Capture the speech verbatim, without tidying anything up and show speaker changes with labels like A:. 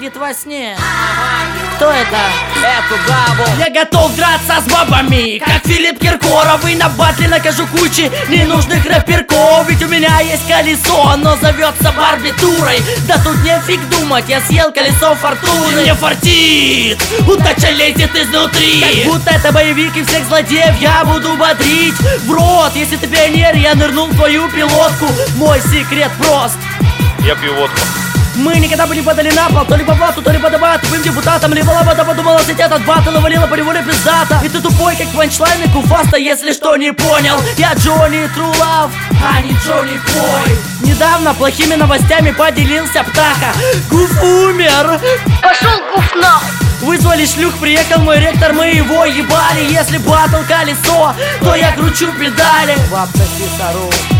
A: видит во сне. Кто это?
B: Эту бабу.
A: Я готов драться с бабами, как Филипп Киркоров, и на батле накажу кучи ненужных рэперков. Ведь у меня есть колесо, оно зовется барбитурой. Да тут нефиг думать, я съел колесо фортуны. Мне фартит, удача лезет изнутри. Как будто это боевик, и всех злодеев я буду бодрить. В рот, если ты пионер, я нырнул в твою пилотку. Мой секрет прост.
C: Я пью водку.
A: Мы никогда бы не падали на пол, то ли по блату, то ли по доба тупым депутатам. Либо лобода подумала сидеть этот батл и валила по неволе пиздата. И ты тупой, как панчлайны Куфаста, если что не понял. Я Джонни True Love, а не Джонни Бой. Недавно плохими новостями поделился Птаха. Гуф умер.
D: Пошел Гуф нахуй.
A: Вызвали шлюх, приехал мой ректор, мы его ебали. Если батл колесо, то я кручу педали. Бабка Сисару.